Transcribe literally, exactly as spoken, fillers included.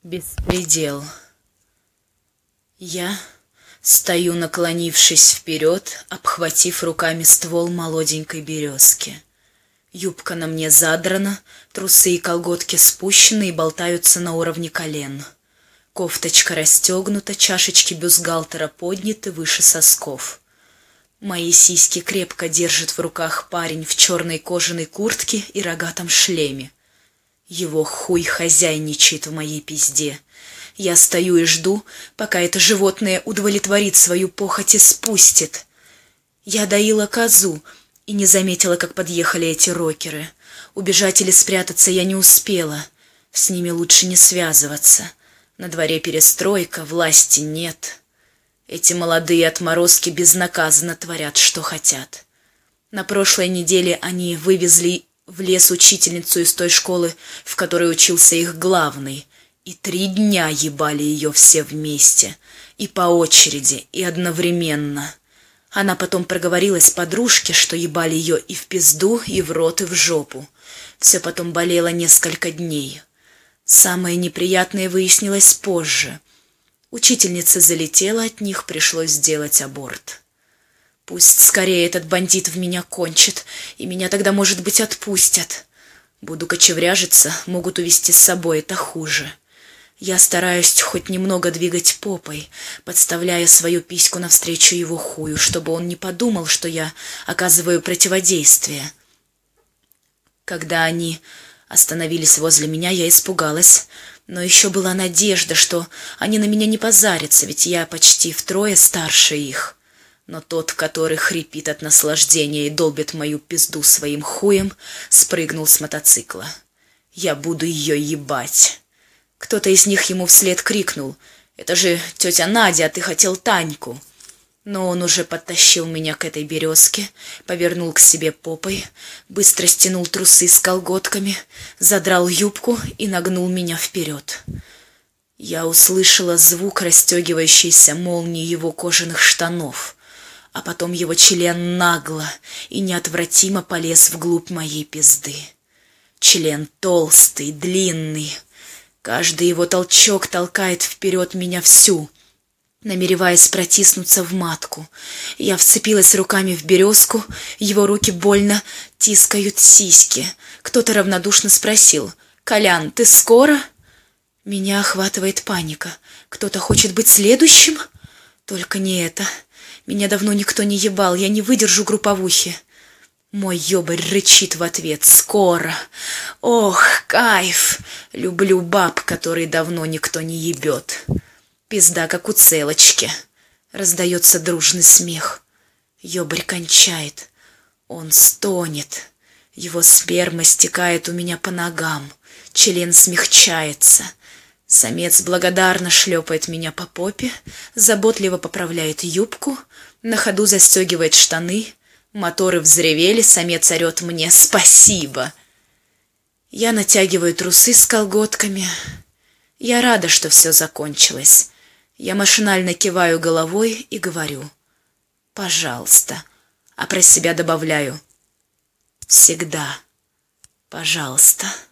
Беспредел. Я стою, наклонившись вперед, обхватив руками ствол молоденькой березки. Юбка на мне задрана, трусы и колготки спущены и болтаются на уровне колен. Кофточка расстегнута, чашечки бюстгальтера подняты выше сосков. Мои сиськи крепко держит в руках парень в черной кожаной куртке и рогатом шлеме. Его хуй хозяйничает в моей пизде. Я стою и жду, пока это животное удовлетворит свою похоть и спустит. Я доила козу и не заметила, как подъехали эти рокеры. Убежать или спрятаться я не успела. С ними лучше не связываться. На дворе перестройка, власти нет. Эти молодые отморозки безнаказанно творят, что хотят. На прошлой неделе они вывезли в лес учительницу из той школы, в которой учился их главный, и три дня ебали ее все вместе, и по очереди, и одновременно. Она потом проговорилась подружке, что ебали ее и в пизду, и в рот, и в жопу. Все потом болело несколько дней. Самое неприятное выяснилось позже. Учительница залетела от них, пришлось сделать аборт. Пусть скорее этот бандит в меня кончит, и меня тогда, может быть, отпустят. Буду кочевряжиться, могут увезти с собой, это хуже. Я стараюсь хоть немного двигать попой, подставляя свою письку навстречу его хую, чтобы он не подумал, что я оказываю противодействие. Когда они остановились возле меня, я испугалась, но еще была надежда, что они на меня не позарятся, ведь я почти втрое старше их. Но тот, который хрипит от наслаждения и долбит мою пизду своим хуем, спрыгнул с мотоцикла. Я буду ее ебать. Кто-то из них ему вслед крикнул: «Это же тетя Надя, а ты хотел Таньку!» Но он уже подтащил меня к этой березке, повернул к себе попой, быстро стянул трусы с колготками, задрал юбку и нагнул меня вперед. Я услышала звук расстегивающейся молнии его кожаных штанов, а потом его член нагло и неотвратимо полез вглубь моей пизды. Член толстый, длинный. Каждый его толчок толкает вперед меня всю, намереваясь протиснуться в матку. Я вцепилась руками в березку, его руки больно тискают сиськи. Кто-то равнодушно спросил: «Колян, ты скоро?» Меня охватывает паника. Кто-то хочет быть следующим? Только не это. Меня давно никто не ебал, я не выдержу групповухи. Мой ёбарь рычит в ответ: «Скоро!» Ох, кайф! Люблю баб, которые давно никто не ебет. Пизда, как у целочки. Раздается дружный смех. Ёбарь кончает. Он стонет. Его сперма стекает у меня по ногам. Член смягчается. Самец благодарно шлепает меня по попе, заботливо поправляет юбку, на ходу застегивает штаны. Моторы взревели, самец орет мне «Спасибо!». Я натягиваю трусы с колготками. Я рада, что все закончилось. Я машинально киваю головой и говорю: «Пожалуйста», а про себя добавляю: «Всегда, пожалуйста».